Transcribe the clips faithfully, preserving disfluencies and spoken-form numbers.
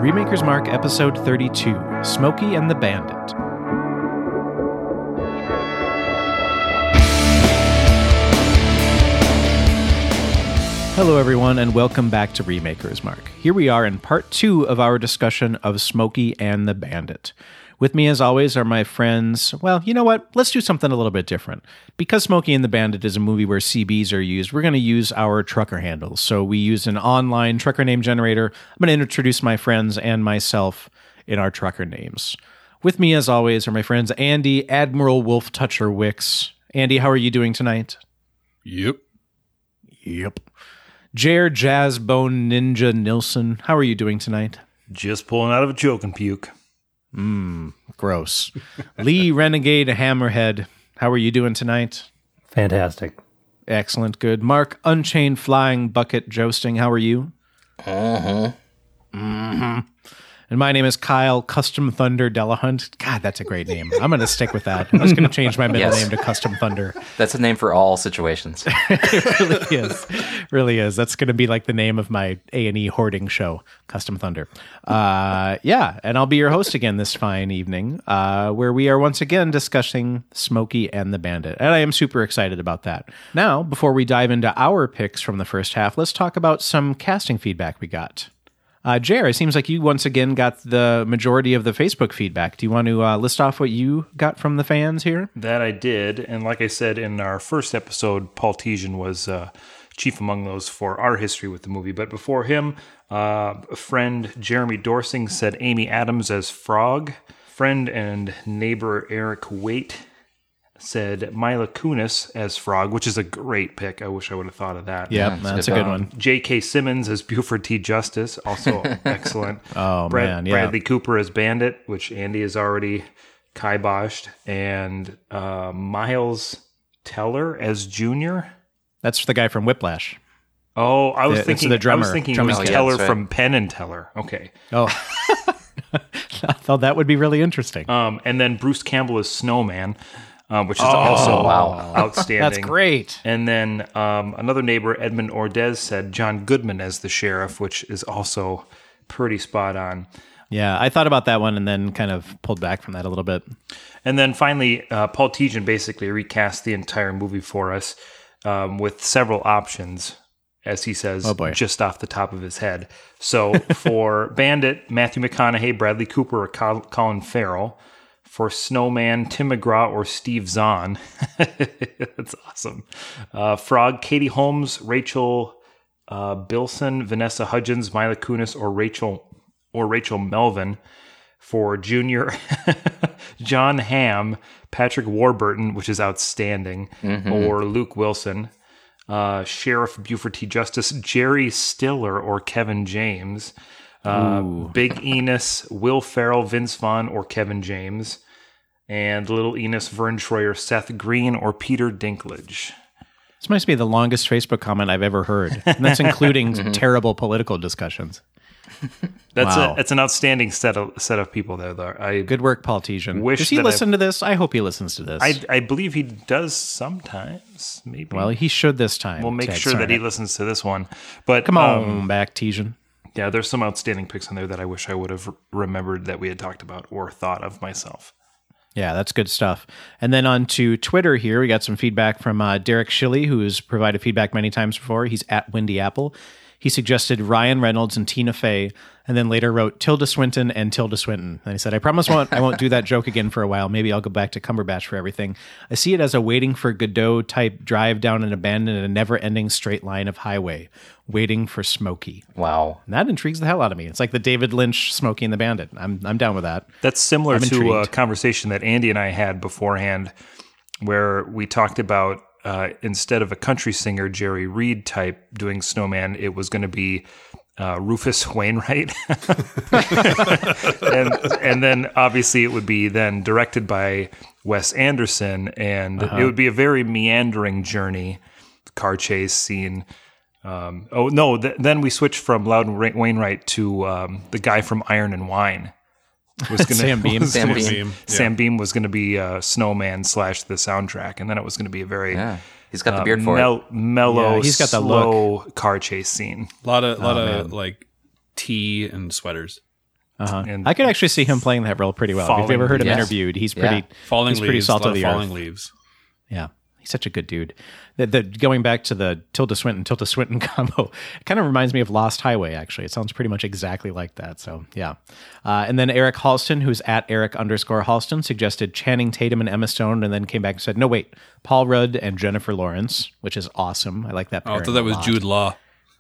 Remaker's Mark, Episode thirty-two, Smokey and the Bandit. Hello everyone, and welcome back to Remaker's Mark. Here we are in part two of our discussion of Smokey and the Bandit. With me, as always, are my friends. Well, you know what? Let's do something a little bit different. Because Smokey and the Bandit is a movie where C Bs are used, we're going to use our trucker handles. So we use an online trucker name generator. I'm going to introduce my friends and myself in our trucker names. With me, as always, are my friends Andy, Admiral Wolf Toucher Wicks. Andy, how are you doing tonight? Yep. Yep. Jer Jazzbone Ninja Nilsson, how are you doing tonight? Just pulling out of a choke and puke. Mmm, gross. Lee Renegade Hammerhead, how are you doing tonight? Fantastic. Excellent, good. Mark Unchained Flying Bucket Jousting, how are you? Uh-huh. Mm-hmm. And my name is Kyle Custom Thunder Delahunt. God, that's a great name. I'm going to stick with that. I'm just going to change my middle Yes. name to Custom Thunder. That's a name for all situations. It really is. Really is. That's going to be like the name of my A and E hoarding show, Custom Thunder. Uh, yeah, and I'll be your host again this fine evening, uh, where we are once again discussing Smokey and the Bandit. And I am super excited about that. Now, before we dive into our picks from the first half, let's talk about some casting feedback we got. Uh, Jer, it seems like you once again got the majority of the Facebook feedback. Do you want to uh, list off what you got from the fans here? That I did. And like I said in our first episode, Paul Tesian was uh, chief among those for our history with the movie. But before him, uh, a friend Jeremy Dorsing said Amy Adams as Frog. Friend and neighbor Eric Waite said Mila Kunis as Frog, which is a great pick. I wish I would have thought of that. Yeah, Yeah, that's it's a good. good one. J K. Simmons as Buford T. Justice, also excellent. Oh, Brad- man, yeah. Bradley Cooper as Bandit, which Andy has already kiboshed. And uh, Miles Teller as Junior. That's the guy from Whiplash. Oh, I was The- it's thinking the drummer. I was thinking it Drummer was kid. Teller Yeah, that's right. from Penn and Teller. Okay. Oh, I thought that would be really interesting. Um, and then Bruce Campbell as Snowman, uh, which is also wow. outstanding. That's great. And then um, another neighbor, Edmund Ordez, said John Goodman as the sheriff, which is also pretty spot on. Yeah, I thought about that one and then kind of pulled back from that a little bit. And then finally, uh, Paul Tesian basically recast the entire movie for us um, with several options, as he says, Oh, boy. just off the top of his head. So for Bandit, Matthew McConaughey, Bradley Cooper, or Col- Colin Farrell. For Snowman, Tim McGraw or Steve Zahn. That's awesome. Uh, Frog, Katie Holmes, Rachel uh, Bilson, Vanessa Hudgens, Mila Kunis, or Rachel or Rachel Melvin. For Junior, John Hamm, Patrick Warburton, which is outstanding, Mm-hmm. or Luke Wilson. Uh, Sheriff Buford T. Justice, Jerry Stiller or Kevin James. Uh, Big Enos, Will Ferrell, Vince Vaughn, or Kevin James. And Little Enos, Vern Troyer, Seth Green, or Peter Dinklage. This must be the longest Facebook comment I've ever heard. And that's including terrible political discussions. That's Wow. a, that's an outstanding set of set of people there. Though I Good work, Paul Tesian. Wish Does he that listen to this? I hope he listens to this. I, I believe he does sometimes. Maybe. well, he should this time. we'll make Ted sure that he Sarnett. listens to this one. But Come on um, back, Tesian. yeah, there's some outstanding picks on there that I wish I would have remembered that we had talked about or thought of myself. Yeah, that's good stuff. And then on to Twitter here, we got some feedback from uh, Derek Shilley, who's provided feedback many times before. He's at Windy Apple. He suggested Ryan Reynolds and Tina Fey, and then later wrote Tilda Swinton and Tilda Swinton. And he said, I promise won't, I won't do that joke again for a while. Maybe I'll go back to Cumberbatch for everything. I see it as a Waiting for Godot type drive down an abandoned and never-ending straight line of highway, waiting for Smokey. Wow. And that intrigues the hell out of me. It's like the David Lynch Smokey and the Bandit. I'm I'm down with that. That's similar I'm to a intrigued. conversation that Andy and I had beforehand where we talked about uh, instead of a country singer, Jerry Reed type doing Snowman, it was going to be uh, Rufus Wainwright. and, and then obviously it would be then directed by Wes Anderson, and Uh-huh. it would be a very meandering journey, car chase scene. Um, oh, no, th- then we switched from Loudon Ra- Wainwright to um, the guy from Iron and Wine. Was gonna, Sam Beam. was- Sam was- Beam, yeah. Sam Beam was going to be uh, Snowman slash the soundtrack, and then it was going to be a very Yeah. He's got the uh, beard for mel- it. mellow, Yeah, he's got the slow car chase scene. A lot of, lot Oh, of man. like tea and sweaters. Uh-huh. And I could actually see him playing that role pretty well. If you've ever heard him Yes. interviewed, he's Yeah. pretty Falling he's pretty leaves. salt a lot of the falling earth. leaves. Yeah, he's such a good dude. The, the going back to the Tilda Swinton Tilda Swinton combo, it kind of reminds me of Lost Highway. Actually, it sounds pretty much exactly like that. So yeah, uh, and then Eric Halston, who's at Eric underscore Halston, suggested Channing Tatum and Emma Stone, and then came back and said, no wait, Paul Rudd and Jennifer Lawrence, which is awesome. I like that. Oh, I pairing thought that a was lot. Jude Law.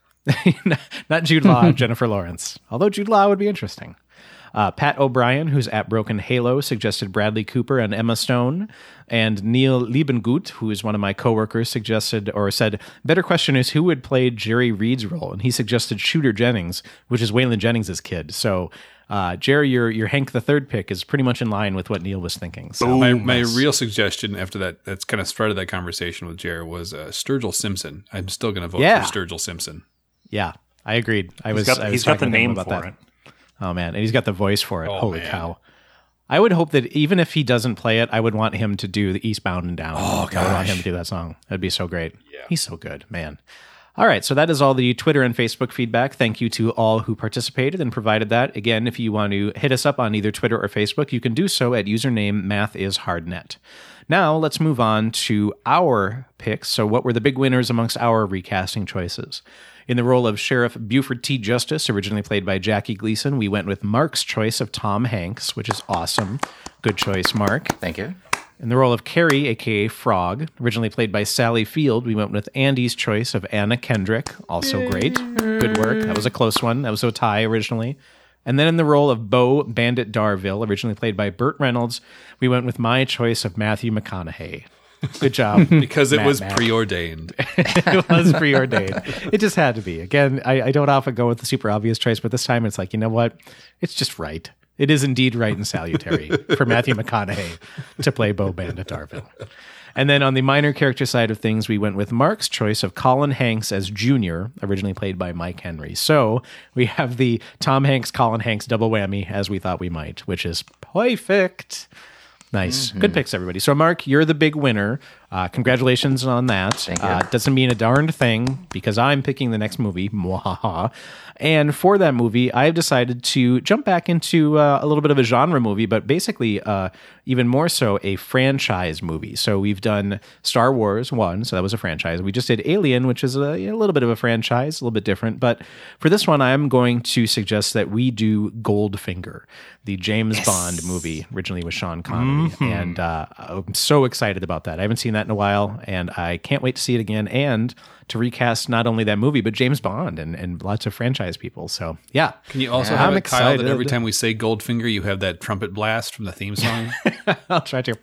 Not Jude Law, Jennifer Lawrence. Although Jude Law would be interesting. Uh, Pat O'Brien, who's at Broken Halo, suggested Bradley Cooper and Emma Stone. And Neil Liebengut, who is one of my coworkers, suggested or said, better question is who would play Jerry Reed's role? And he suggested Shooter Jennings, which is Waylon Jennings' kid. So, uh, Jerry, your your Hank the Third pick is pretty much in line with what Neil was thinking. So, My, my real suggestion after that, that's kind of started that conversation with Jared, was uh, Sturgill Simpson. I'm still going to vote Yeah. for Sturgill Simpson. yeah, I agreed. I he's was, got, I was he's got the talking to him name about for that. it. Oh man, and he's got the voice for it. Oh, Holy man. cow! I would hope that even if he doesn't play it, I would want him to do the Eastbound and Down. Oh gosh, I would want him to do that song. That'd be so great. Yeah, he's so good, man. All right, so that is all the Twitter and Facebook feedback. Thank you to all who participated and provided that. Again, if you want to hit us up on either Twitter or Facebook, you can do so at username mathisHardNet. Now, let's move on to our picks. So what were the big winners amongst our recasting choices? In the role of Sheriff Buford T. Justice, originally played by Jackie Gleason, we went with Mark's choice of Tom Hanks, which is awesome. Good choice, Mark. Thank you. In the role of Carrie, a k a. Frog, originally played by Sally Field, we went with Andy's choice of Anna Kendrick, also great. Good work. That was a close one. That was a tie originally. And then in the role of Bo Bandit Darville, originally played by Burt Reynolds, we went with my choice of Matthew McConaughey. Good job. Because it Matt, was Matt. preordained. It was preordained. It just had to be. Again, I, I don't often go with the super obvious choice, but this time it's like, you know what? It's just right. It is indeed right and salutary for Matthew McConaughey to play Bo Bandit Darville. And then on the minor character side of things, we went with Mark's choice of Colin Hanks as Junior, originally played by Mike Henry. So we have the Tom Hanks, Colin Hanks double whammy, as we thought we might, which is perfect. Nice. Mm-hmm. Good picks, everybody. So, Mark, you're the big winner. Uh, congratulations on that. Thank you. Uh, doesn't mean a darned thing because I'm picking the next movie. Mwahaha. And for that movie, I've decided to jump back into uh, a little bit of a genre movie, but basically uh, even more so a franchise movie. So we've done Star Wars one, so that was a franchise. We just did Alien, which is a, a little bit of a franchise, a little bit different. But for this one, I'm going to suggest that we do Goldfinger, the James Bond movie, originally with Sean Connery. Mm-hmm. And uh, I'm so excited about that. I haven't seen that in a while, and I can't wait to see it again and to recast not only that movie, but James Bond and, and lots of franchise people. So, yeah. Can you also Yeah. have I'm it, Kyle, that excited. every time we say Goldfinger, you have that trumpet blast from the theme song? I'll try to.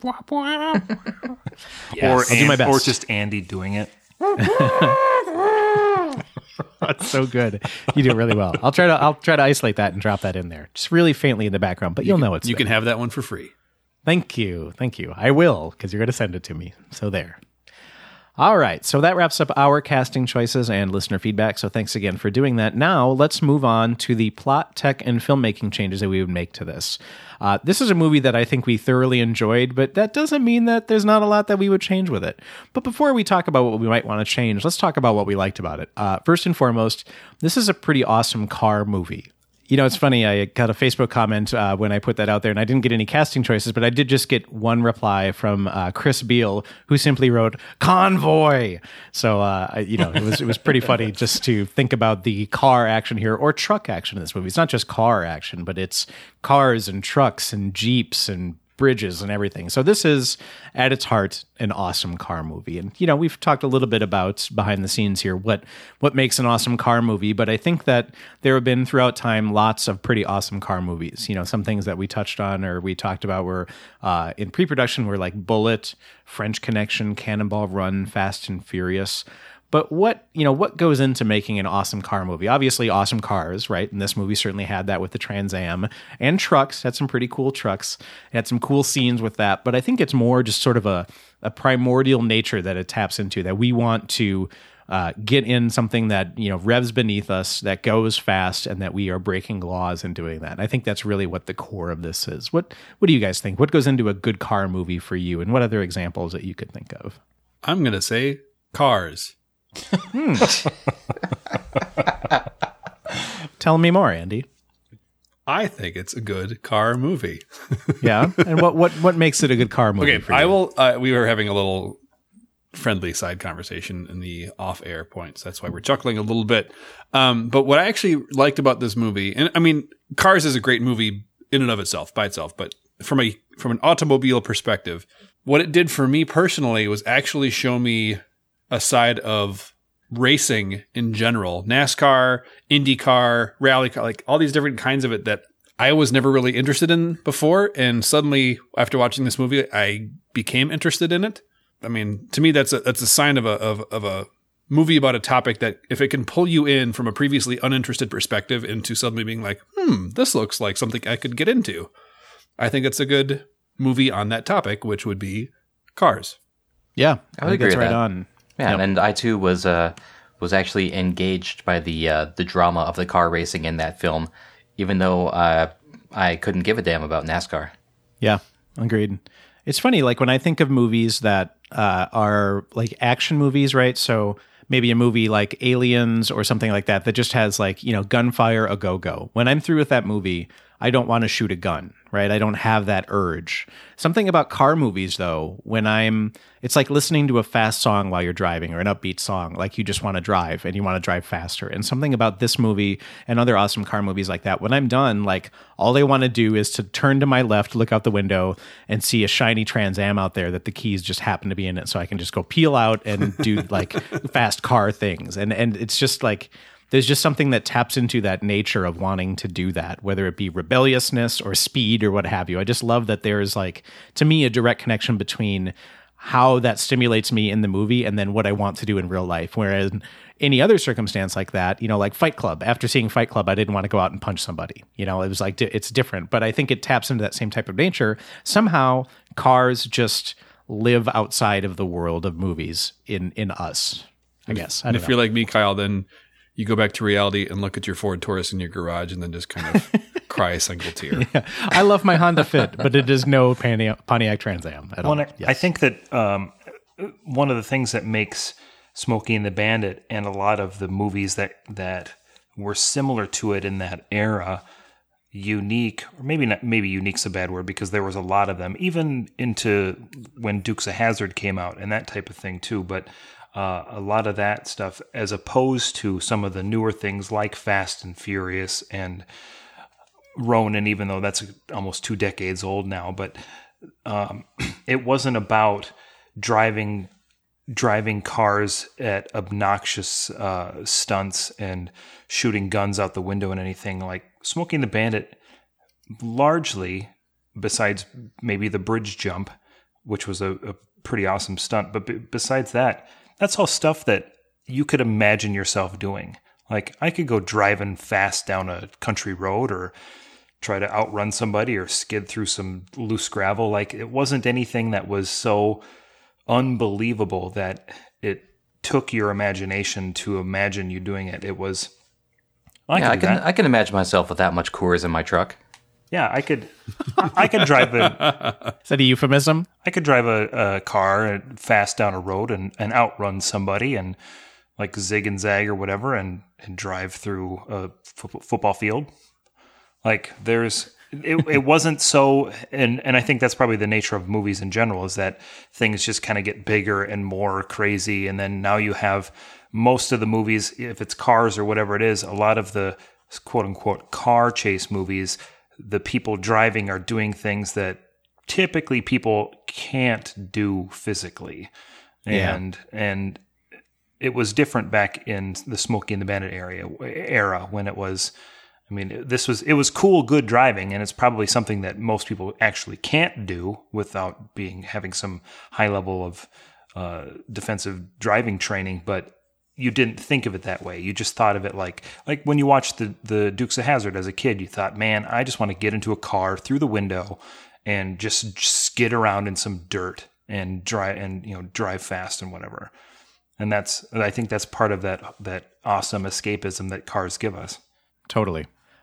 Or, I'll do my An- best. or just Andy doing it. That's so good. You do it really well. I'll try to I'll try to isolate that and drop that in there. Just really faintly in the background, but you'll know it's You there. can have that one for free. Thank you. Thank you. I will, because you're going to send it to me. So there. All right. So that wraps up our casting choices and listener feedback. So thanks again for doing that. Now let's move on to the plot, tech, and filmmaking changes that we would make to this. Uh, this is a movie that I think we thoroughly enjoyed, but that doesn't mean that there's not a lot that we would change with it. But before we talk about what we might want to change, let's talk about what we liked about it. Uh, first and foremost, this is a pretty awesome car movie. You know, it's funny. I got a Facebook comment uh, when I put that out there, and I didn't get any casting choices, but I did just get one reply from uh, Chris Beal, who simply wrote "Convoy." So, uh, I, you know, it was it was pretty funny just to think about the car action here or truck action in this movie. It's not just car action, but it's cars and trucks and jeeps and bridges and everything. So this is at its heart an awesome car movie. And you know, we've talked a little bit about behind the scenes here what what makes an awesome car movie, but I think that there have been throughout time lots of pretty awesome car movies. You know, some things that we touched on or we talked about were uh, in pre-production were like Bullet, French Connection, Cannonball Run, Fast and Furious. But what, you know, what goes into making an awesome car movie? Obviously, awesome cars, right? And this movie certainly had that with the Trans Am and trucks. Had some pretty cool trucks. It had some cool scenes with that. But I think it's more just sort of a, a primordial nature that it taps into, that we want to uh, get in something that, you know, revs beneath us, that goes fast, and that we are breaking laws in doing that. And I think that's really what the core of this is. What What do you guys think? What goes into a good car movie for you? And what other examples that you could think of? I'm going to say Cars. Hmm. Tell me more, Andy. I think it's a good car movie. Yeah, and what what what makes it a good car movie? Okay, for you? I will. Uh, we were having a little friendly side conversation in the off-air points. That's why we're chuckling a little bit. Um, but what I actually liked about this movie, and I mean, Cars is a great movie in and of itself, by itself, but from a from an automobile perspective, what it did for me personally was actually show me a side of racing in general, NASCAR, IndyCar, rally car, like all these different kinds of it that I was never really interested in before. And suddenly after watching this movie, I became interested in it. I mean, to me, that's a, that's a sign of a, of, of a movie about a topic that if it can pull you in from a previously uninterested perspective into suddenly being like, hmm, this looks like something I could get into. I think it's a good movie on that topic, which would be Cars. Yeah, I would think agree that's with right that. on. Yeah, Yep. and I too was uh, was actually engaged by the uh, the drama of the car racing in that film, even though uh, I couldn't give a damn about NASCAR. Yeah, agreed. It's funny, like when I think of movies that uh, are like action movies, right? So maybe a movie like Aliens or something like that that just has like, you know, gunfire a go-go. When I'm through with that movie, I don't want to shoot a gun, right? I don't have that urge. Something about car movies, though, when I'm, it's like listening to a fast song while you're driving or an upbeat song, like you just want to drive and you want to drive faster. And something about this movie and other awesome car movies like that, when I'm done, like all I want to do is to turn to my left, look out the window and see a shiny Trans Am out there that the keys just happen to be in it. So I can just go peel out and do like fast car things. And, and it's just like, there's just something that taps into that nature of wanting to do that, whether it be rebelliousness or speed or what have you. I just love that there's like, to me, a direct connection between how that stimulates me in the movie and then what I want to do in real life. Whereas any other circumstance like that, you know, like Fight Club, after seeing Fight Club, I didn't want to go out and punch somebody. You know, it was like, it's different, but I think it taps into that same type of nature. Somehow Cars just live outside of the world of movies in, in us, I guess. I And don't if know. you're like me, Kyle, then you go back to reality and look at your Ford Taurus in your garage and then just kind of cry a single tear. Yeah. I love my Honda Fit, but it is no Pontiac, Pontiac Trans Am at all. Well, I, Yes. I think that um, one of the things that makes Smokey and the Bandit and a lot of the movies that that were similar to it in that era unique, or maybe not, maybe unique's a bad word because there was a lot of them, even into when Dukes of Hazzard came out and that type of thing too. But uh, a lot of that stuff, as opposed to some of the newer things like Fast and Furious and Ronin, even though that's almost two decades old now, but um, it wasn't about driving driving cars at obnoxious uh, stunts and shooting guns out the window and anything. Like Smokey and the Bandit, largely, besides maybe the bridge jump, which was a, a pretty awesome stunt, but b- besides that, that's all stuff that you could imagine yourself doing. Like I could go driving fast down a country road or try to outrun somebody or skid through some loose gravel. Like it wasn't anything that was so unbelievable that it took your imagination to imagine you doing it. It was, I yeah, I could do can that. I can imagine myself with that much Coors in my truck. Yeah, I could. I could drive a. Is that a euphemism? I could drive a, a car fast down a road and, and outrun somebody and like zig and zag or whatever and, and drive through a fo- football field. Like there's, it, it wasn't so, and, and I think that's probably the nature of movies in general is that things just kind of get bigger and more crazy. And then now you have most of the movies, if it's Cars or whatever it is, a lot of the quote unquote car chase movies, the people driving are doing things that typically people can't do physically. And, yeah. and it was different back in the Smokey and the Bandit area era when it was, I mean, this was, it was cool, good driving, and it's probably something that most people actually can't do without being, having some high level of uh, defensive driving training, but you didn't think of it that way. You just thought of it like, like when you watched the, the Dukes of Hazzard as a kid, you thought, man, I just want to get into a car through the window and just skid around in some dirt and drive and, you know, drive fast and whatever. And that's, I think that's part of that, that awesome escapism that cars give us. Totally.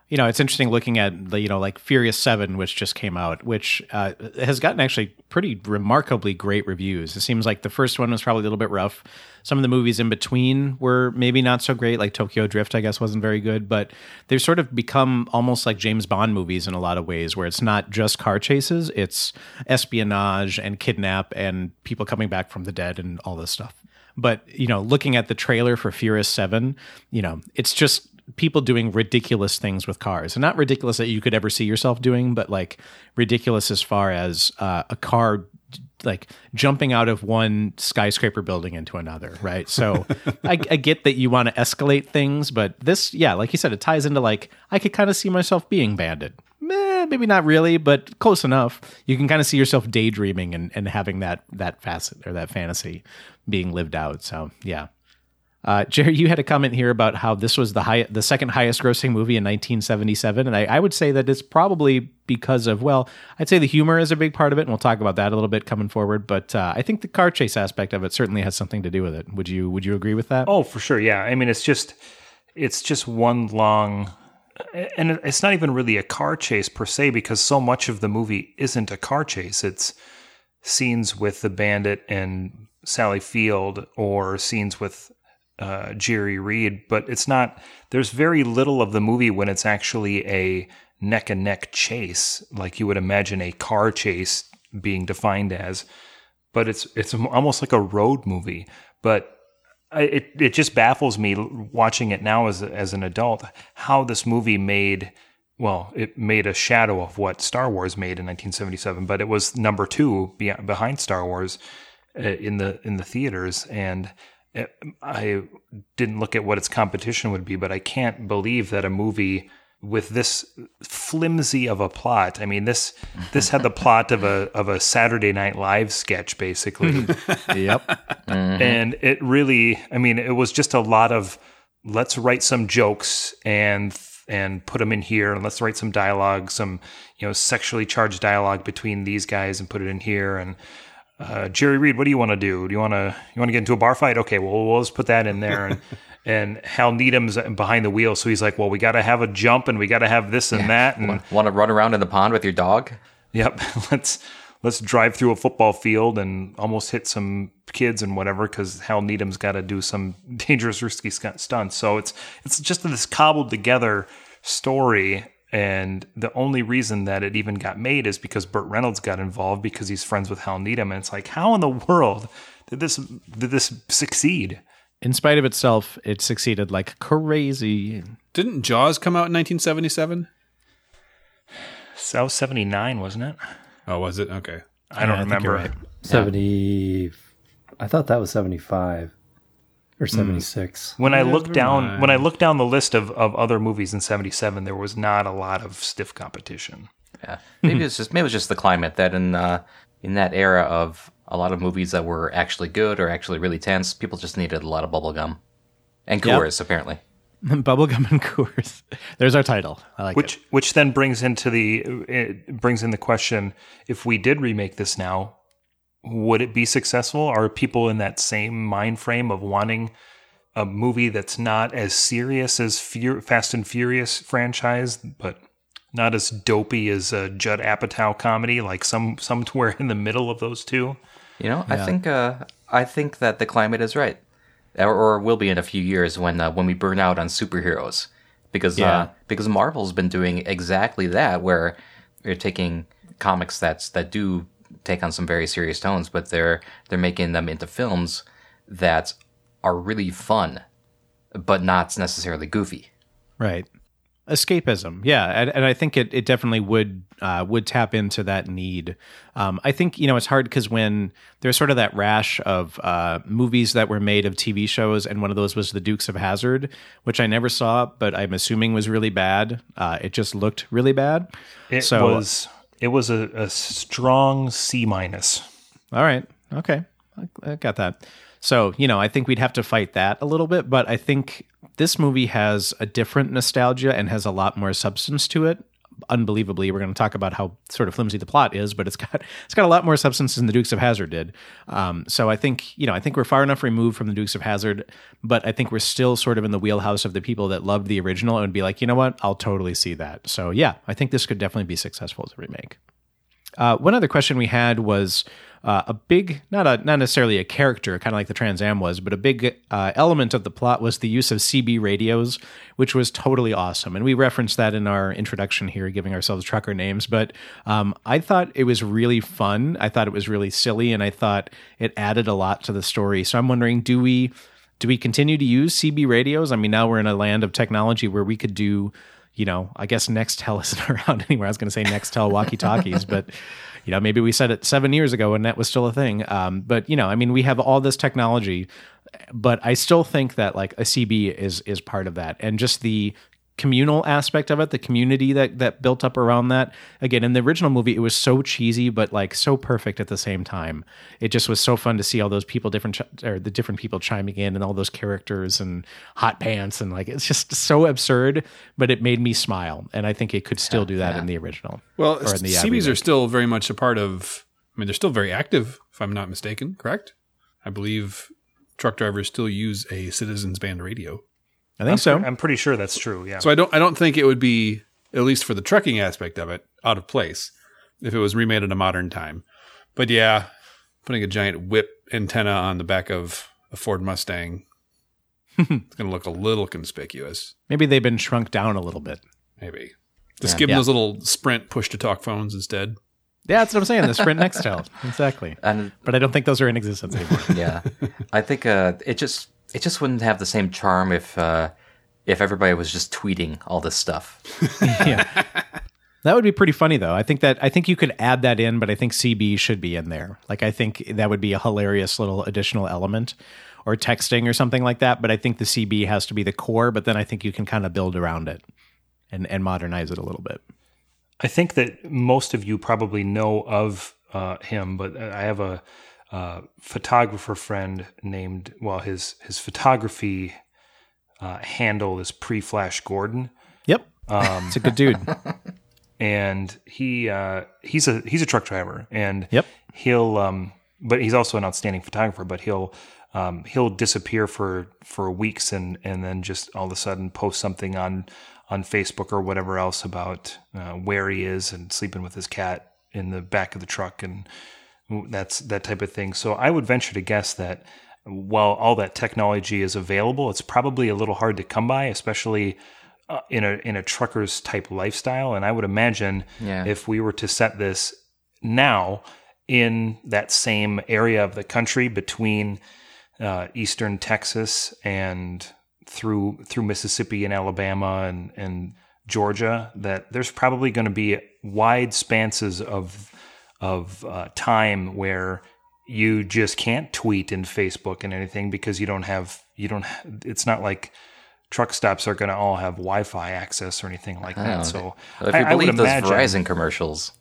You know, it's interesting looking at the, you know, like Furious seven, which just came out, which uh, has gotten actually pretty remarkably great reviews. It seems like the first one was probably a little bit rough. Some of the movies in between were maybe not so great, like Tokyo Drift, I guess, wasn't very good. But they've sort of become almost like James Bond movies in a lot of ways, where it's not just car chases, it's espionage and kidnap and people coming back from the dead and all this stuff. But, you know, looking at the trailer for Furious seven, you know, it's just people doing ridiculous things with cars, and not ridiculous that you could ever see yourself doing, but like ridiculous as far as uh, a car like jumping out of one skyscraper building into another, right? So I, I get that you want to escalate things, but this, yeah, like you said, it ties into like, I could kind of see myself being Bandit. Meh, maybe not really, but close enough. You can kind of see yourself daydreaming and, and having that that facet or that fantasy being lived out. So yeah. Uh, Jerry, you had a comment here about how this was the high, the second highest grossing movie in nineteen seventy-seven. And I, I would say that it's probably because of, well, I'd say the humor is a big part of it. And we'll talk about that a little bit coming forward. But uh, I think the car chase aspect of it certainly has something to do with it. Would you, would you agree with that? Oh, for sure. Yeah. I mean, it's just, it's just one long, and it's not even really a car chase per se, because so much of the movie isn't a car chase. It's scenes with the Bandit and Sally Field, or scenes with Uh, Jerry Reed, but it's not, there's very little of the movie when it's actually a neck and neck chase, like you would imagine a car chase being defined as, but it's, it's almost like a road movie. But I, it, it just baffles me watching it now as, as an adult, how this movie made, well, it made a shadow of what Star Wars made in nineteen seventy-seven, but it was number two behind Star Wars in the, in the theaters. And I didn't look at what its competition would be, but I can't believe that a movie with this flimsy of a plot. I mean, this this had the plot of a of a Saturday Night Live sketch, basically. Yep. Mm-hmm. And it really, I mean, it was just a lot of let's write some jokes and and put them in here, and let's write some dialogue, some you know sexually charged dialogue between these guys, and put it in here. And Uh, Jerry Reed, what do you want to do? Do you want to you want to get into a bar fight? Okay, well, we'll just put that in there. And and Hal Needham's behind the wheel, so he's like, well, we got to have a jump, and we got to have this and yeah. that. And want to run around in the pond with your dog? Yep, let's let's drive through a football field and almost hit some kids and whatever, because Hal Needham's got to do some dangerous, risky stunts. So it's it's just this cobbled together story. And the only reason that it even got made is because Burt Reynolds got involved, because he's friends with Hal Needham. And it's like, how in the world did this did this succeed? In spite of itself, it succeeded like crazy. Didn't Jaws come out in nineteen seventy-seven? So seventy-nine, wasn't it? Oh, was it? Okay. I don't yeah, remember. I right. seventy I thought that was seventy-five. Or seventy-six. When I Never looked down, mind. when I looked down the list of, of other movies in seventy-seven, there was not a lot of stiff competition. Yeah, maybe it's just maybe it was just the climate that in uh, in that era of a lot of movies that were actually good or actually really tense, people just needed a lot of bubblegum and Coors, yep. apparently. Bubblegum and Coors. There's our title. I like which, it. Which then brings into the it brings in the question: if we did remake this now, would it be successful? Are people in that same mind frame of wanting a movie that's not as serious as Fur- Fast and Furious franchise, but not as dopey as a Judd Apatow comedy, like some somewhere in the middle of those two? You know, Yeah. I think uh, I think that the climate is right, or, or will be in a few years when uh, when we burn out on superheroes, because Yeah. uh, because Marvel's been doing exactly that, where they're taking comics that's that do take on some very serious tones, but they're they're making them into films that are really fun, but not necessarily goofy. Right. Escapism. Yeah. And, and I think it, it definitely would uh, would tap into that need. Um, I think, you know, it's hard because when there's sort of that rash of uh, movies that were made of T V shows, and one of those was The Dukes of Hazzard, which I never saw, but I'm assuming was really bad. Uh, it just looked really bad. It so, was it was a, a strong C minus. All right. Okay. I, I got that. So, you know, I think we'd have to fight that a little bit, but I think this movie has a different nostalgia and has a lot more substance to it. unbelievably. We're going to talk about how sort of flimsy the plot is, but it's got it's got a lot more substance than the Dukes of Hazzard did. Um, so I think you know I think we're far enough removed from the Dukes of Hazzard, but I think we're still sort of in the wheelhouse of the people that loved the original and would be like, you know what, I'll totally see that. So yeah, I think this could definitely be successful as a remake. Uh, one other question we had was uh, a big, not a not necessarily a character, kind of like the Trans Am was, but a big uh, element of the plot was the use of C B radios, which was totally awesome. And we referenced that in our introduction here, giving ourselves trucker names. But um, I thought it was really fun. I thought it was really silly, and I thought it added a lot to the story. So I'm wondering, do we do we continue to use C B radios? I mean, now we're in a land of technology where we could do, you know, I guess Nextel isn't around anymore. I was going to say Nextel walkie-talkies, but, you know, maybe we said it seven years ago and that was still a thing. Um, but, you know, I mean, we have all this technology, but I still think that like a C B is is part of that. And just the communal aspect of it, the community that that built up around that. Again, in the original movie, it was so cheesy, but like so perfect at the same time. It just was so fun to see all those people, different ch- or the different people chiming in, and all those characters and hot pants, and like it's just so absurd, but it made me smile, and I think it could still do that yeah. in the original. Well, or in the, uh, C Bs are remake. still very much a part of. I mean, they're still very active, if I'm not mistaken. Correct? I believe truck drivers still use a Citizens Band radio. I think I'm, so. I'm pretty sure that's true. Yeah. So I don't I don't think it would be, at least for the trucking aspect of it, out of place if it was remade in a modern time. But yeah, putting a giant whip antenna on the back of a Ford Mustang, it's going to look a little conspicuous. Maybe they've been shrunk down a little bit. Maybe. Just Yeah. give them Yeah. those little Sprint push-to-talk phones instead. Yeah, that's what I'm saying. The Sprint Nextel, exactly. And But I don't think those are in existence anymore. yeah, I think uh, it just it just wouldn't have the same charm if uh, if everybody was just tweeting all this stuff. Yeah. That would be pretty funny though. I think that I think you could add that in, but I think C B should be in there. Like I think that would be a hilarious little additional element, or texting or something like that. But I think the C B has to be the core, but then I think you can kind of build around it and, and modernize it a little bit. I think that most of you probably know of uh, him, but I have a uh, photographer friend named, well, his his photography uh, handle is Pre-Flash Gordon, Yep. Um, it's a good dude. and he uh, he's a he's a truck driver, and Yep. he'll um, but he's also an outstanding photographer. But he'll um, he'll disappear for for weeks, and and then just all of a sudden post something on. on Facebook or whatever else about uh, where he is and sleeping with his cat in the back of the truck, and that's that type of thing. So I would venture to guess that while all that technology is available, it's probably a little hard to come by, especially uh, in a in a trucker's type lifestyle. And I would imagine Yeah. if we were to set this now in that same area of the country between uh, eastern Texas and through through Mississippi and Alabama and, and Georgia, that there's probably going to be wide spanses of of uh, time where you just can't tweet and Facebook and anything because you don't have you don't. It's not like truck stops are going to all have Wi-Fi access or anything like that. Oh, So Well, if I, you I would believe those imagine, Verizon commercials,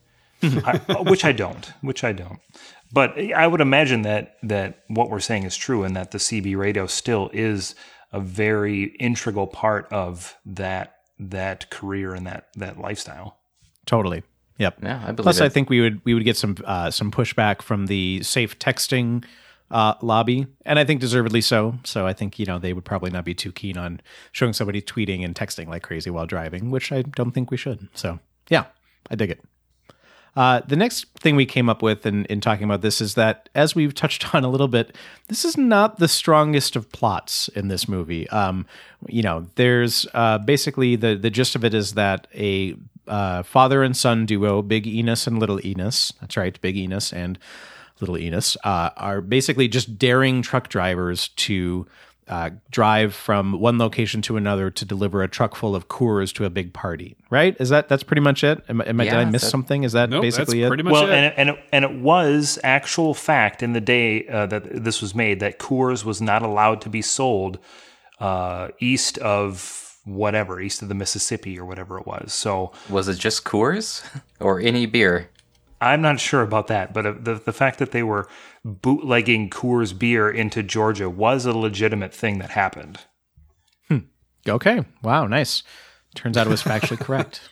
I, which I don't, which I don't. But I would imagine that that what we're saying is true, and that the C B radio still is a very integral part of that that career and that that lifestyle. Totally. Yep. yeah, I believe Plus, it. I think we would we would get some uh, some pushback from the safe texting uh, lobby, and I think deservedly so. So I think you know they would probably not be too keen on showing somebody tweeting and texting like crazy while driving, which I don't think we should. So yeah, I dig it. Uh, the next thing we came up with in, in talking about this is that, as we've touched on a little bit, this is not the strongest of plots in this movie. Um, you know, there's uh, basically the, the gist of it is that a uh, father and son duo, Big Enos and Little Enos, that's right, Big Enos and Little Enos, uh, are basically just daring truck drivers to Uh, drive from one location to another to deliver a truck full of Coors to a big party, right? Is that that's pretty much it? Am, am I, did I Yeah, miss that- something? Is that Nope, basically that's it? pretty much Well, it. and it, and it, and it was actual fact in the day uh, that this was made that Coors was not allowed to be sold uh, east of whatever, east of the Mississippi or whatever it was. So was it just Coors or any beer? I'm not sure about that, but uh, the the fact that they were bootlegging Coors beer into Georgia was a legitimate thing that happened. Okay. Wow. Nice. Turns out it was factually correct.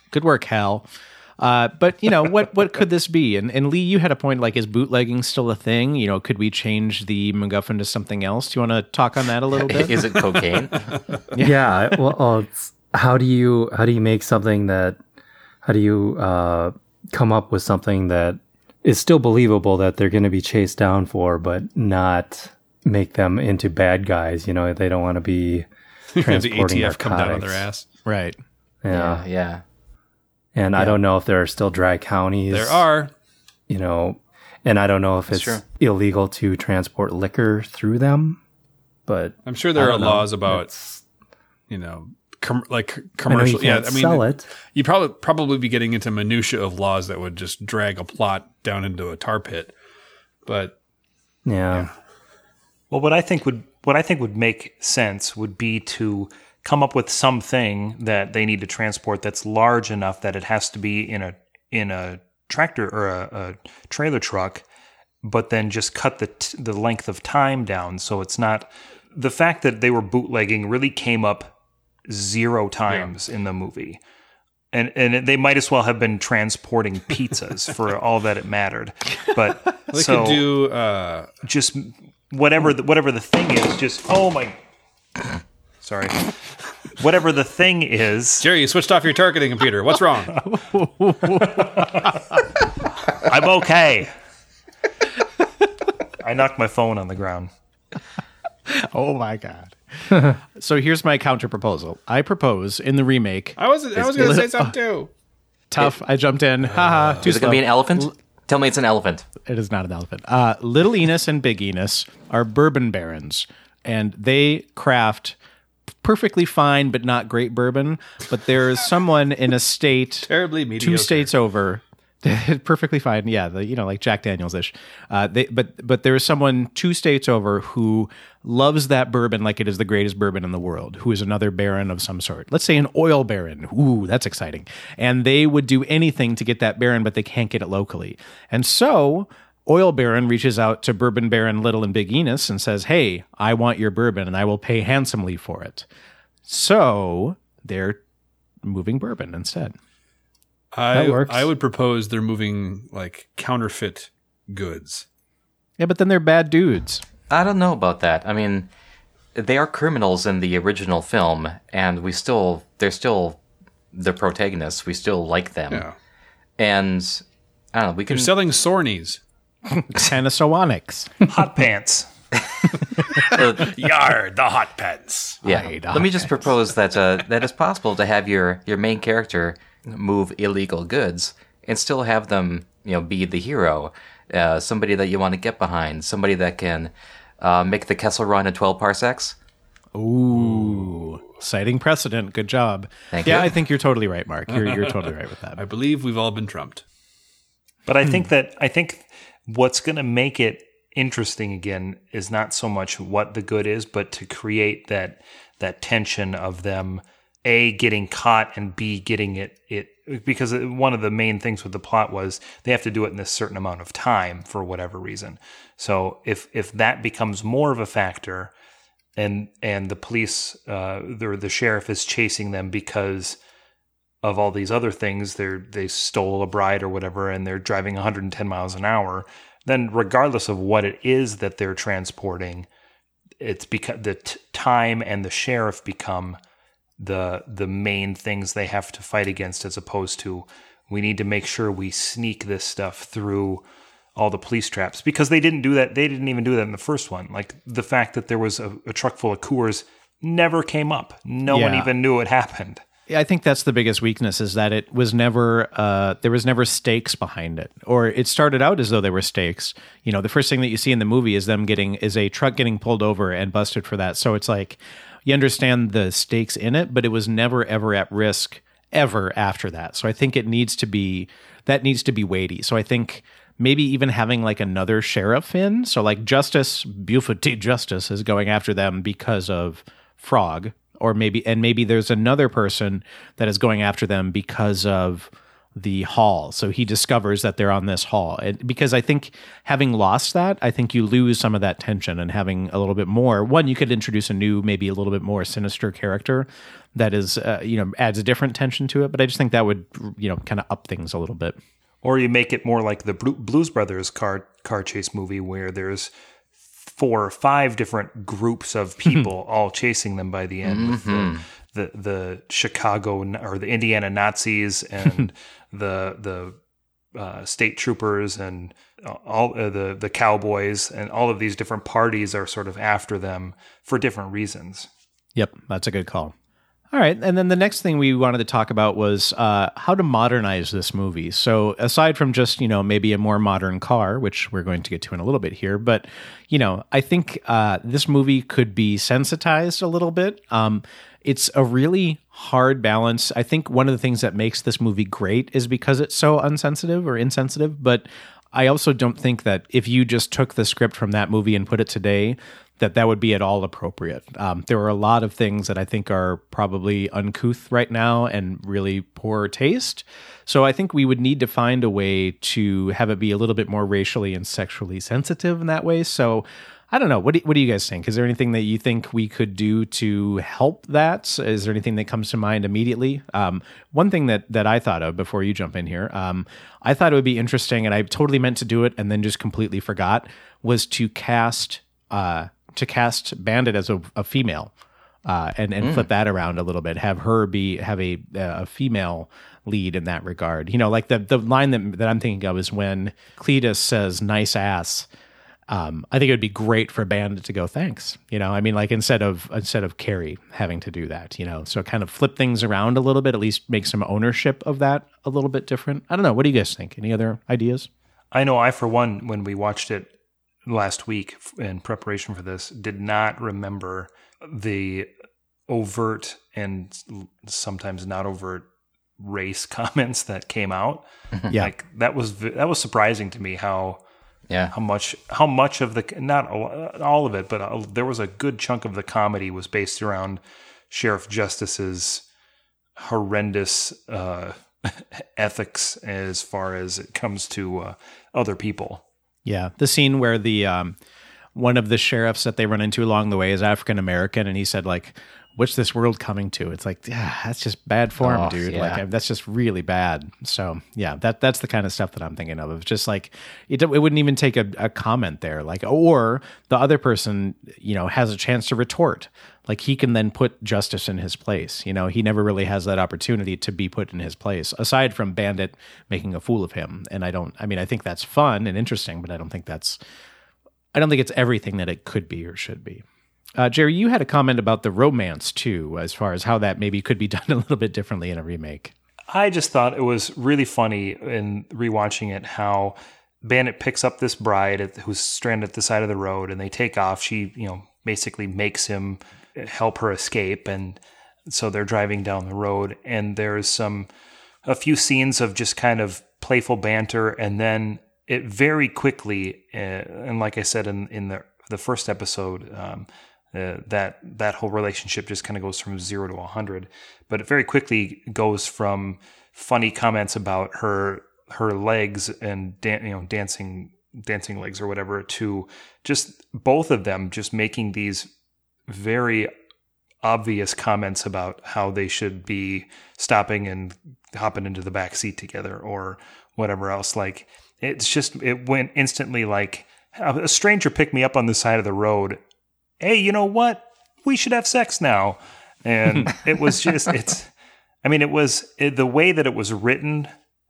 Good work, Hal. Uh, but, you know, what what could this be? And, and Lee, you had a point, like, is bootlegging still a thing? You know, could we change the MacGuffin to something else? Do you want to talk on that a little bit? Is it cocaine? Yeah. yeah well, well it's, how do you how do you make something that how do you uh, come up with something that is still believable that they're going to be chased down for, but not make them into bad guys? You know, they don't want to be transporting the A T F come down on narcotics. their ass. Right. Yeah. yeah. yeah. And Yeah. I don't know if there are still dry counties. There are. You know, and I don't know if That's it's true. illegal to transport liquor through them, but I'm sure I there are don't know. laws about, It's- you know, com- like I know you commercial. Yeah, can't I mean, sell it. you probably probably be getting into minutia of laws that would just drag a plot down into a tar pit. But Yeah. Well, what I think would what I think would make sense would be to come up with something that they need to transport that's large enough that it has to be in a in a tractor or a, a trailer truck, but then just cut the t- the length of time down so it's not. The fact that they were bootlegging really came up zero times in the movie. And and they might as well have been transporting pizzas for all that it mattered. But they so could do. Uh, just whatever the, whatever the thing is, just oh my, sorry, whatever the thing is, Jerry, you switched off your targeting computer. What's wrong? I'm okay. I knocked my phone on the ground. Oh, my God. So here's my counter proposal. I propose in the remake, I was I was going to say something too. tough, I jumped in, haha, too Is it going slow. to be an elephant? Tell me it's an elephant. It is not an elephant. Uh, Little Enos and Big Enos are bourbon barons, and they craft perfectly fine but not great bourbon. But there is someone in a state Terribly mediocre. two states over. Perfectly fine, yeah. The, you know, like Jack Daniels ish. Uh, they, but but there is someone two states over who loves that bourbon like it is the greatest bourbon in the world. Who is another baron of some sort? Let's say an oil baron. Ooh, that's exciting. And they would do anything to get that baron, but they can't get it locally. And so oil baron reaches out to bourbon baron Little and Big Enos and says, "Hey, I want your bourbon, and I will pay handsomely for it." So they're moving bourbon instead. I, That works. I would propose they're moving like counterfeit goods. Yeah, but then they're bad dudes. I don't know about that. I mean, they are criminals in the original film, and we still, they're still the protagonists. We still like them. Yeah. And, I don't know, we can... They're selling Sornies. Panasonics. Hot pants. Yar, the hot pants. Yeah. Right, Let me just propose that uh, that it's possible to have your, your main character move illegal goods and still have them, you know, be the hero, uh, somebody that you want to get behind, somebody that can uh, make the Kessel Run in twelve parsecs. Ooh, citing precedent. Good job. Thank yeah, you. I think you're totally right, Mark. You're you're totally right with I that. believe we've all been trumped. But I think that I think what's going to make it interesting again is not so much what the good is, but to create that that tension of them A, getting caught, and B, getting it it because one of the main things with the plot was they have to do it in this certain amount of time for whatever reason. So if if that becomes more of a factor, and and the police uh, the the sheriff is chasing them because of all these other things, they they stole a bride or whatever, and they're driving one hundred ten miles an hour, then regardless of what it is that they're transporting, it's because the t- time and the sheriff become the the main things they have to fight against, as opposed to we need to make sure we sneak this stuff through all the police traps, because they didn't do that. They didn't even do that in the first one. Like the fact that there was a, a truck full of Coors never came up. No one Yeah. even knew it happened. I think that's the biggest weakness, is that it was never uh, there was never stakes behind it, or it started out as though there were stakes. You know, the first thing that you see in the movie is them getting is a truck getting pulled over and busted for that. So it's like you understand the stakes in it, but it was never ever at risk ever after that. So I think it needs to be that needs to be weighty. So I think maybe even having like another sheriff in, so like Justice Buford T. Justice is going after them because of Frog. Or maybe, and maybe there's another person that is going after them because of the hall. So he discovers that they're on this hall. And because I think having lost that, I think you lose some of that tension, and having a little bit more. One, you could introduce a new, maybe a little bit more sinister character that is, uh, you know, adds a different tension to it. But I just think that would, you know, kind of up things a little bit. Or you make it more like the Blues Brothers car car chase movie, where there's four or five different groups of people all chasing them by the end. Mm-hmm. With the, the the Chicago or the Indiana Nazis and the the uh, state troopers and all uh, the the cowboys, and all of these different parties are sort of after them for different reasons. Yep, that's a good call. All right, and then the next thing we wanted to talk about was uh, how to modernize this movie. So aside from just, you know, maybe a more modern car, which we're going to get to in a little bit here, but, you know, I think uh, this movie could be sensitized a little bit. Um, it's a really hard balance. I think one of the things that makes this movie great is because it's so unsensitive or insensitive, but I also don't think that if you just took the script from that movie and put it today, that that would be at all appropriate. Um, there are a lot of things that I think are probably uncouth right now and really poor taste. So I think we would need to find a way to have it be a little bit more racially and sexually sensitive in that way. So I don't know. What do, what do you guys think? Is there anything that you think we could do to help that? Is there anything that comes to mind immediately? Um, one thing that that I thought of before you jump in here, um, I thought it would be interesting, and I totally meant to do it and then just completely forgot, was to cast... Uh, to cast Bandit as a, a female uh, and, and mm. flip that around a little bit, have her be, have a, a female lead in that regard. You know, like the, the line that, that I'm thinking of is when Cletus says, nice ass. Um, I think it would be great for Bandit to go, thanks. You know, I mean, like instead of, instead of Carrie having to do that, you know, so kind of flip things around a little bit, at least make some ownership of that a little bit different. I don't know. What do you guys think? Any other ideas? I know I, for one, when we watched it last week in preparation for this, did not remember the overt and sometimes not overt race comments that came out. Yeah, like that was that was surprising to me how yeah how much how much of the not all of it, but there was a good chunk of the comedy was based around Sheriff Justice's horrendous uh, ethics as far as it comes to uh, other people. Yeah, the scene where the um, one of the sheriffs that they run into along the way is African American, and he said, like, "What's this world coming to?" It's like, yeah, that's just bad form, oh, dude. Yeah. Like, I, that's just really bad. So, yeah, that that's the kind of stuff that I'm thinking of. Of just like, it, it wouldn't even take a, a comment there, like, or the other person, you know, has a chance to retort. Like, he can then put Justice in his place. You know, he never really has that opportunity to be put in his place, aside from Bandit making a fool of him. And I don't, I mean, I think that's fun and interesting, but I don't think that's, I don't think it's everything that it could be or should be. Uh, Jerry, you had a comment about the romance, too, as far as how that maybe could be done a little bit differently in a remake. I just thought it was really funny in rewatching it how Bandit picks up this bride at, who's stranded at the side of the road, and they take off. She, you know, basically makes him help her escape, and so they're driving down the road, and there's some a few scenes of just kind of playful banter, and then it very quickly, uh, and like I said in in the the first episode, um, uh, that that whole relationship just kind of goes from zero to a hundred, but it very quickly goes from funny comments about her her legs and dan- you know dancing dancing legs or whatever to just both of them just making these very obvious comments about how they should be stopping and hopping into the back seat together or whatever else. Like, it's just, it went instantly like, a stranger picked me up on the side of the road. Hey, you know what? We should have sex now. And it was just, it's, I mean, it was it, the way that it was written,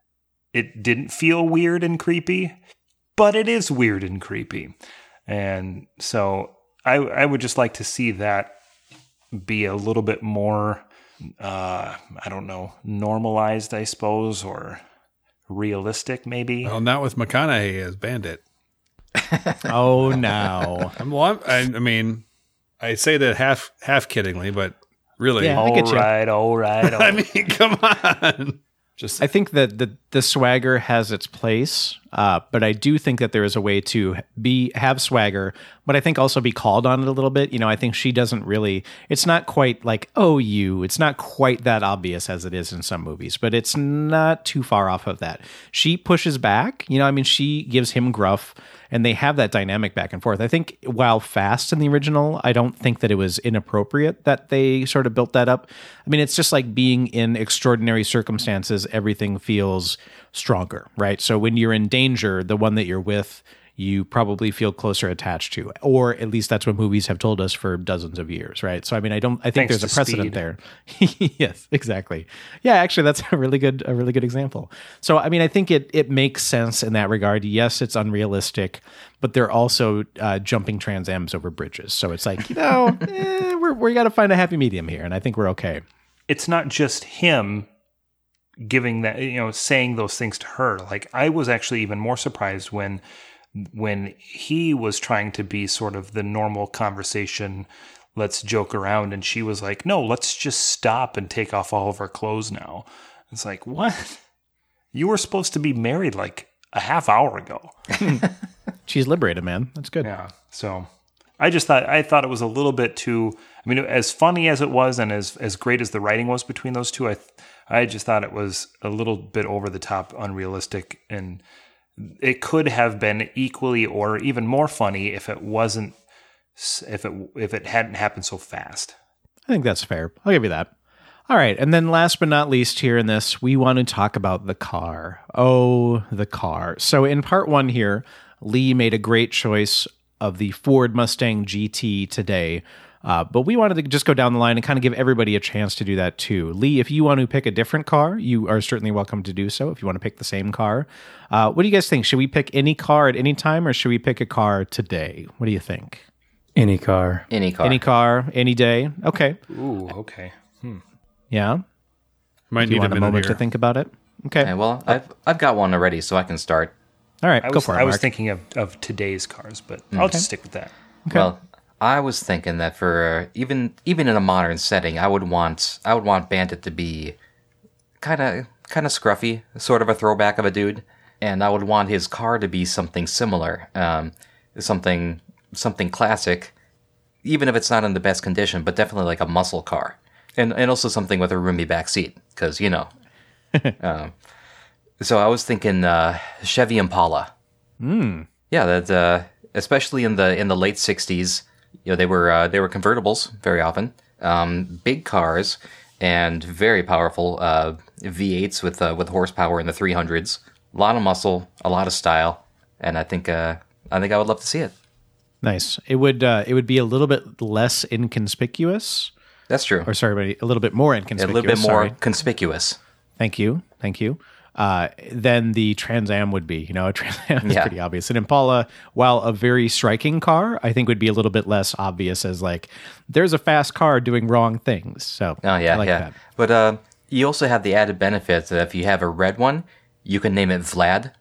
it didn't feel weird and creepy, but it is weird and creepy. And so I, I would just like to see that be a little bit more, uh, I don't know, normalized, I suppose, or realistic, maybe. Well, not with McConaughey as Bandit. Oh, no. I'm, well, I'm, I, I mean, I say that half half kiddingly, but really, Yeah. I all get you. right, all right. All I right. mean, come on. Just I think that the, the swagger has its place. Uh, but I do think that there is a way to be have swagger, but I think also be called on it a little bit. You know, I think she doesn't really, it's not quite like, oh, you, it's not quite that obvious as it is in some movies, but it's not too far off of that. She pushes back, you know, I mean, she gives him gruff, and they have that dynamic back and forth. I think while fast in the original, I don't think that it was inappropriate that they sort of built that up. I mean, it's just like being in extraordinary circumstances, everything feels stronger, right? So when you're in danger, the one that you're with, you probably feel closer attached to, or at least that's what movies have told us for dozens of years, right? So I mean, I don't, I think Thanks there's a to precedent speed. there. Yes, exactly. Yeah, actually, that's a really good, a really good example. So I mean, I think it it makes sense in that regard. Yes, it's unrealistic, but they're also uh, jumping Trans Ams over bridges. So it's like, you know, eh, we're we got to find a happy medium here, and I think we're okay. It's not just him giving that, you know, saying those things to her. Like, I was actually even more surprised when when he was trying to be sort of the normal conversation, let's joke around, and she was like, no, let's just stop and take off all of our clothes now. It's like, what? You were supposed to be married like a half hour ago. She's liberated, man. That's good. Yeah. So I just thought I thought it was a little bit too. I mean, as funny as it was, and as as great as the writing was between those two, I I just thought it was a little bit over the top, unrealistic, and it could have been equally or even more funny if it wasn't if it if it hadn't happened so fast. I think that's fair. I'll give you that. All right. And then last but not least here in this, we want to talk about the car. Oh, the car. So in part one here, Lee made a great choice of the Ford Mustang G T today. Uh, but we wanted to just go down the line and kind of give everybody a chance to do that too. Lee, if you want to pick a different car, you are certainly welcome to do so. If you want to pick the same car, uh, what do you guys think? Should we pick any car at any time, or should we pick a car today? What do you think? Any car. Any car. Any car, any day. Okay. Ooh, okay. Yeah. Might Do you need a want a minute moment here. to think about it? Okay. Okay, well, I've I've got one already, so I can start. All right. I Go was for it, I was Mark. thinking of, of today's cars, but I'll just stick with that. Well, I was thinking that for uh, even even in a modern setting, I would want I would want Bandit to be kind of kind of scruffy, sort of a throwback of a dude, and I would want his car to be something similar, um, something something classic, even if it's not in the best condition, but definitely like a muscle car, and and also something with a roomy back seat, because you know. um, so I was thinking uh, Chevy Impala. Mm. Yeah, that uh, especially in the in the late sixties. You know, they were uh, they were convertibles very often, um, big cars, and very powerful uh, V eights with uh, with horsepower in the three hundreds. A lot of muscle, a lot of style, and I think uh, I think I would love to see it. Nice. It would uh, it would be a little bit less inconspicuous, That's true. or sorry, a little bit more A inconspicuous. little bit more sorry. conspicuous. Thank you, thank you. Uh, than the Trans Am would be. You know, a Trans Am is Yeah. pretty obvious. An Impala, while a very striking car, I think would be a little bit less obvious as like there's a fast car doing wrong things. So Oh yeah, I like yeah. that. But uh, you also have the added benefit that if you have a red one, you can name it Vlad,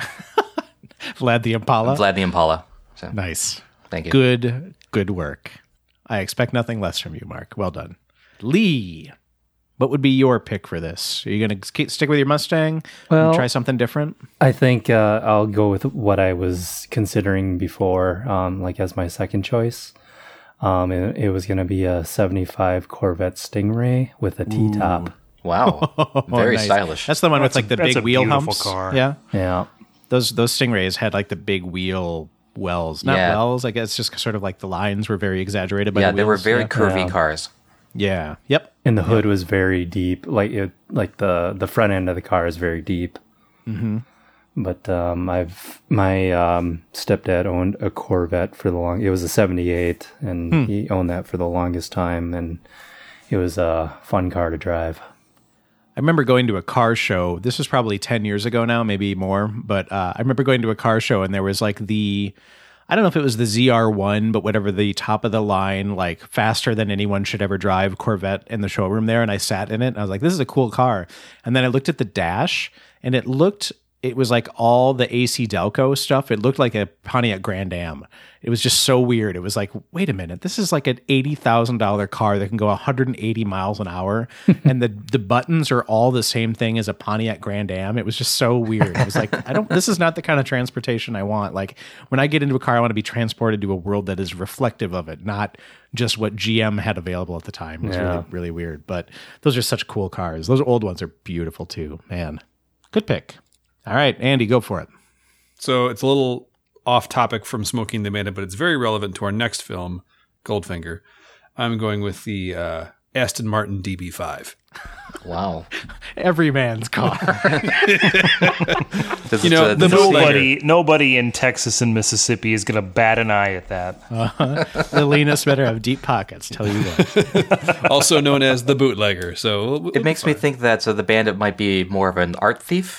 Vlad the Impala. Vlad the Impala. So Nice. thank you. Good, good work. I expect nothing less from you, Mark. Well done. Lee, what would be your pick for this? Are you going to stick with your Mustang? Well- and try something different? I think uh, I'll go with what I was considering before, um, like as my second choice. Um, it, it was going to be a seventy-five Corvette Stingray with a T-top. Wow, very Oh, Nice. stylish. That's the one That's with a- like the that's big a wheel beautiful humps. car. Yeah, Yeah. those those Stingrays had like the big wheel wells, not Yeah. wells. I guess just sort of like the lines were very exaggerated. By yeah, the they were wheels. very yeah. curvy Yeah. cars. Yeah. Yep. And the hood was very deep. Like it, like the, the front end of the car is very deep. Mm-hmm. But um, I've my um, stepdad owned a Corvette for the long. It was a seventy-eight, and Hmm. he owned that for the longest time, and it was a fun car to drive. I remember going to a car show. This was probably ten years ago now, maybe more. But uh, I remember going to a car show and there was like the, I don't know if it was the Z R one, but whatever, the top of the line, like faster than anyone should ever drive Corvette in the showroom there. And I sat in it and I was like, this is a cool car. And then I looked at the dash and it looked it was like all the A C Delco stuff. It looked like a Pontiac Grand Am. It was just so weird. It was like, wait a minute, this is like an eighty thousand dollars car that can go one hundred eighty miles an hour. And the, the buttons are all the same thing as a Pontiac Grand Am. It was just so weird. It was like, I don't, this is not the kind of transportation I want. Like when I get into a car, I want to be transported to a world that is reflective of it, not just what G M had available at the time. It was Yeah. really, really weird. But those are such cool cars. Those old ones are beautiful too, man. Good pick. All right, Andy, go for it. So it's a little off topic from Smokey and the Bandit, but it's very relevant to our next film, Goldfinger. I'm going with the uh, Aston Martin D B five. Wow. Every man's car. This You is know, a- the this is- bootlegger. Nobody, nobody in Texas and Mississippi is going to bat an eye at that. The leanest better have deep pockets, tell you what. Also known as the bootlegger. So we'll- we'll it makes be me fine. think that uh, the Bandit might be more of an art thief.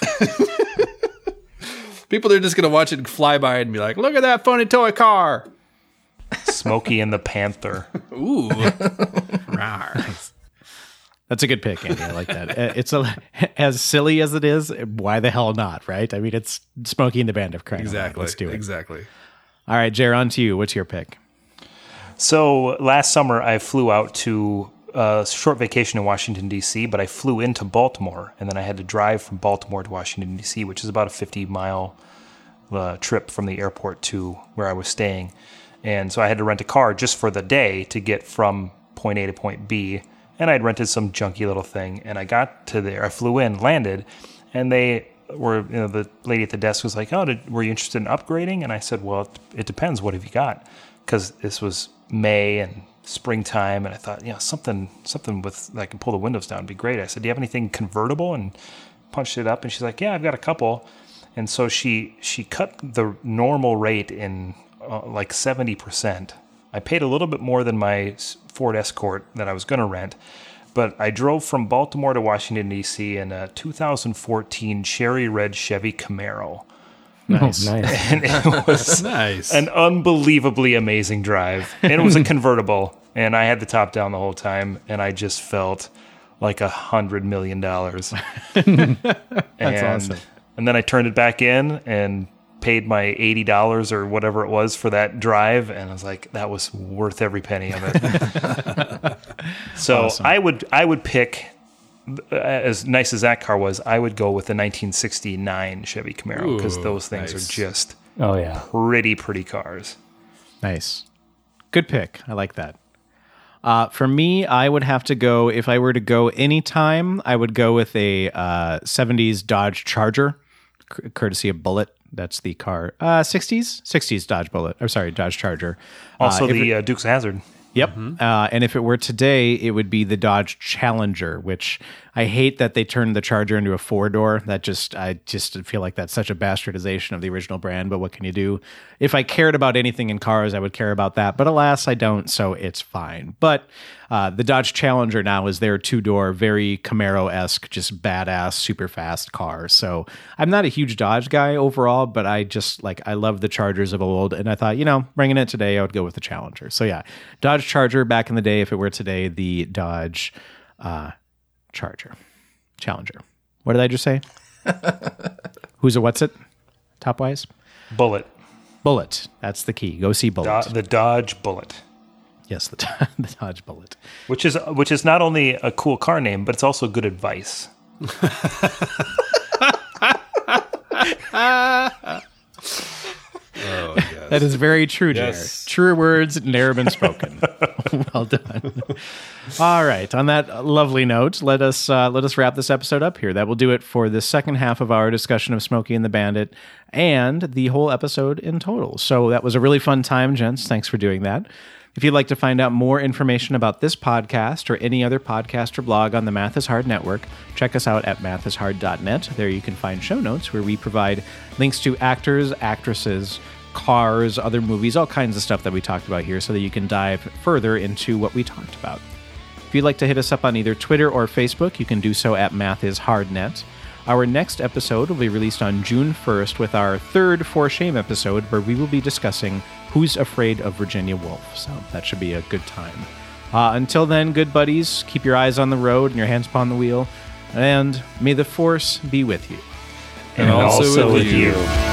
People are just going to watch it fly by and be like, look at that funny toy car. Smokey and the Panther. Ooh. Rawr. That's a good pick, Andy. I like that. Uh, It's a, as silly as it is, why the hell not, right? I mean, it's Smokey and the Bandit crying out loud. Exactly. Let's do it. Exactly. All right, Jer, on to you. What's your pick? So last summer, I flew out to a short vacation in Washington, D C, but I flew into Baltimore, and then I had to drive from Baltimore to Washington, D C, which is about a fifty-mile uh, trip from the airport to where I was staying. And so I had to rent a car just for the day to get from point A to point B, and I'd rented some junky little thing, and I got to there. I flew in, landed, and they were, you know, the lady at the desk was like, oh, did, were you interested in upgrading? And I said, well, it, it depends. What have you got? Because this was May and springtime, and I thought, yeah, something something with I can pull the windows down would be great. I said, do you have anything convertible? And punched it up, and she's like, yeah, I've got a couple. And so she she cut the normal rate in uh, like seventy percent. I paid a little bit more than my Ford Escort that I was going to rent, but I drove from Baltimore to Washington, D C in a two thousand fourteen cherry red Chevy Camaro. Nice. Oh, nice. And it was Nice. an unbelievably amazing drive. And it was a convertible, and I had the top down the whole time, and I just felt like a hundred million dollars. That's awesome. And then I turned it back in and paid my eighty dollars or whatever it was for that drive, and I was like, that was worth every penny of it. So Awesome. I would I would pick, as nice as that car was, I would go with the nineteen sixty-nine Chevy Camaro, because Ooh, those things nice. are just Oh yeah. pretty, pretty cars. Nice. Good pick. I like that. Uh, for me, I would have to go, if I were to go anytime, I would go with a uh, seventies Dodge Charger, c- courtesy of Bullet. That's the car. Uh, sixties? sixties Dodge Bullet. I'm sorry, Dodge Charger. Also, Uh, if the it- uh, Dukes of Hazzard. Yep. Uh, and if it were today, it would be the Dodge Challenger, which I hate that they turned the Charger into a four door. That just, I just feel like that's such a bastardization of the original brand. But what can you do? If I cared about anything in cars, I would care about that. But alas, I don't. So it's fine. But uh, the Dodge Challenger now is their two door, very Camaro esque, just badass, super fast car. So I'm not a huge Dodge guy overall, but I just like, I love the Chargers of old. And I thought, you know, bringing it today, I would go with the Challenger. So yeah, Dodge Charger back in the day. If it were today, the Dodge uh, Charger. Challenger. What did I just say? Who's a what's it? Top wise? Bullet. Bullet. That's the key. Go see Bullet. Do- the Dodge Bullet. Yes, the, the Dodge Bullet. Which is which is not only a cool car name, but it's also good advice. Oh, yes. That is very true, Jared. Yes. Truer words never been spoken. Well done. All right. On that lovely note, let us uh, let us wrap this episode up here. That will do it for the second half of our discussion of Smokey and the Bandit and the whole episode in total. So that was a really fun time, gents. Thanks for doing that. If you'd like to find out more information about this podcast or any other podcast or blog on the Math is Hard network, check us out at math is hard dot net. There you can find show notes where we provide links to actors, actresses, cars, other movies, all kinds of stuff that we talked about here so that you can dive further into what we talked about. If you'd like to hit us up on either Twitter or Facebook, you can do so at math is hard net. Our next episode will be released on June first with our third For Shame episode, where we will be discussing Who's Afraid of Virginia Woolf. So that should be a good time. Uh, until then, good buddies, keep your eyes on the road and your hands upon the wheel, and may the Force be with you. And, also, with, you. you.